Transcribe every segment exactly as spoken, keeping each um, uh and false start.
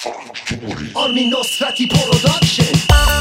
آرمین نصرتی پروداکشن.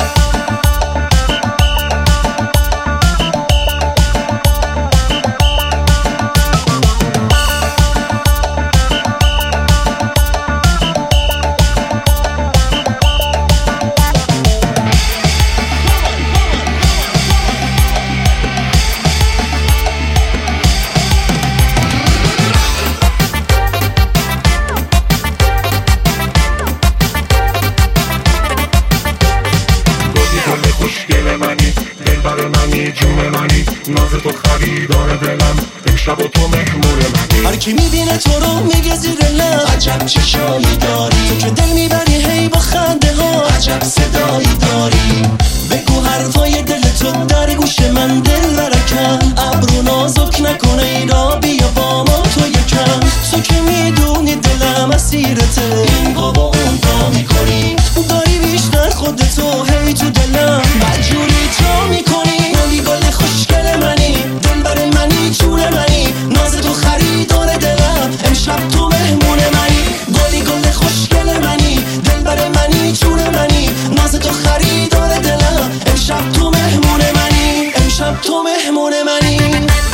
ناز تو خریدار دلم، امشب و تو مهمون منی. هر کی میبینه تو رو میگه زیر لب عجب چشایی داری، تو که دل میبری هی با خنده ها عجب صدایی داری. بگو حرفای دل تو در گوش من دل برکن، ابرو نازک نکنه اینا بیا با ما تو یکم. تو که میدونی دلم اسیرته، این بابا اون پا میکنی، داری بیشتر خودتو هی تو دلم مجبوری تو میکنی. گلی گل خوشگل منی، دل بر منی، جون منی، ناز تو خریدار دلم، امشب تو مهمون منی. گلی گل خوشگل منی، دل بر منی، جون منی، ناز تو خریدار دلم، امشب تو مهمون منی، امشب تو مهمون منی.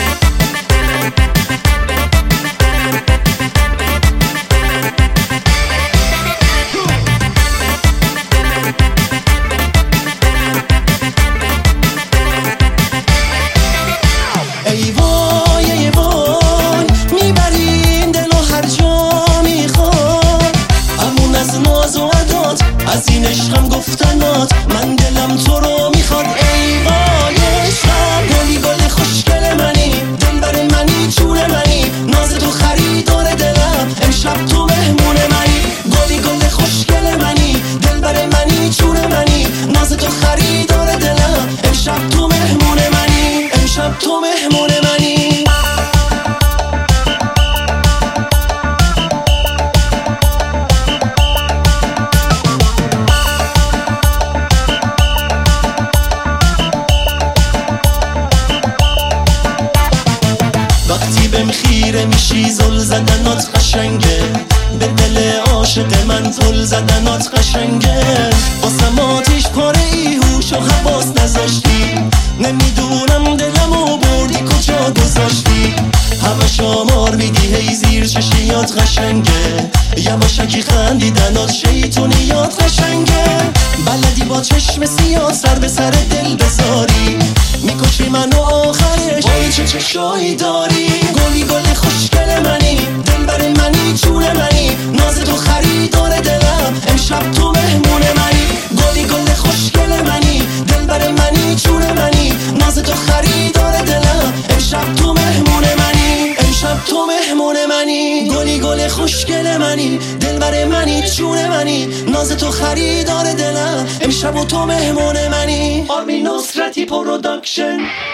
ای وای ای وای میبری این دلو هر جا میخواد، امون از ناز و عدات، از این عشقم گفتنات، من دلم تو رو میخواد. ای وای عشقم، گلی گل خوشگل منی، دل بر منی، جون منی، ناز تو خریدار دلم، امشب تو مهمون منی. گلی گل خوشگل منی، دل بر منی، جون منی، ناز تو خریدار دلم، امشب تو مهمون منی، امشب تو مهمون منی. وقتی بهم خیره میشی زل زدنات قشنگه، به دل عاشق من زل زدنات قشنگه. واسم آتیش پاره ای هوش و حواس نذاشتی، نمیدونم دلمو بردی کجا گذاشتی. همش آمار میدی هی زیر چشیات قشنگه، یواشکی خندیدنات شیطونیات قشنگه. بلدی با چشم سیاه سر به سر دل بذاری، میکشی منو آخرش وای چه چشایی داری. گلی گل خوشگل منی، دل بر منی، جون منی، ناز تو خریدار دلم، امشب تو مهمون منی. گلی گل خوشگل منی، دل بر منی، جون منی، ناز تو خریدار دلم، امشب تو مهمون منی، امشب تو مهمون منی. گلی گل خوشگل منی، دل بر منی، جون منی، ناز تو خریدار دلم، امشب تو مهمون منی. آرمین نصرتی پروداکشن.